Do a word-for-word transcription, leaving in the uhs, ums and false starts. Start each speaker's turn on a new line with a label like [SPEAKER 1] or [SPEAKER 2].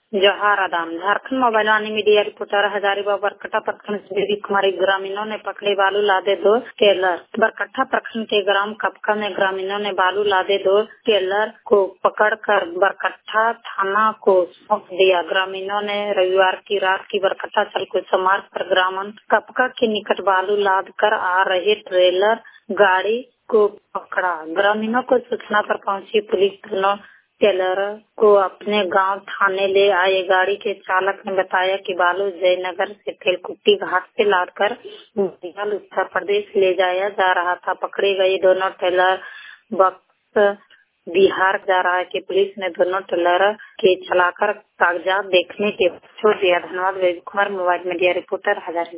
[SPEAKER 1] जहार आदाम Jharkhand mobile Vani media reporter Hazaribagh Barkatta प्रखंड से बेबी कुमारी ग्रामीणों ने पकड़े बालू लादे दो टेलर। बरकट्टा प्रखंड के ग्राम कपका में ग्रामीणों ने बालू लादे दो टेलर को पकड़कर बरकट्टा थाना को सौंप दिया। ग्रामीणों ने रविवार की रात की बरकट्टा चलकुचा मार्ग पर ग्राम कपका के निकट बालू लाद कर आ रहे ट्रेलर गाड़ी को पकड़ा। ग्रामीणों को सूचना पर पहुंची पुलिस दोनों टेलर को अपने गांव थाने ले आए। गाड़ी के चालक ने बताया कि बालू जयनगर से तेलकुट्टी घाट से लादकर बंगाल उत्तर प्रदेश ले जाया जा रहा था। पकड़े गए दोनों टेलर बक्स बिहार जा रहा है कि पुलिस ने दोनों टेलर के चलाकर कागजात देखने के बाद छोड़ दिया। धन्यवाद। Baby Kumar, mobile media reporter Hazari.